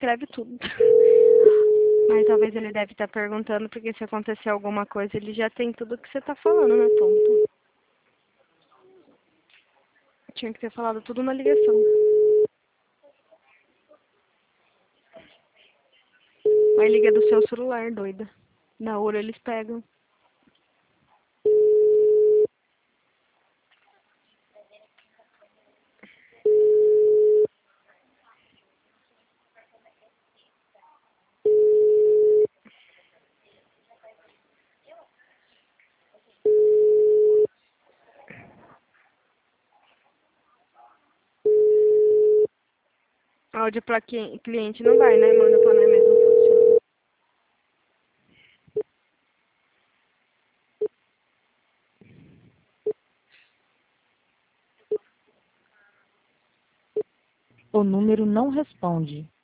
escreve tudo. Mas talvez ele deve estar perguntando, porque se acontecer alguma coisa, ele já tem tudo que você tá falando, né, tonto? Tinha que ter falado tudo na ligação. Mas liga do seu celular, doida. Na hora eles pegam. Áudio pra cliente não vai, né? Manda pra nós mesmo. Funciona. O número não responde.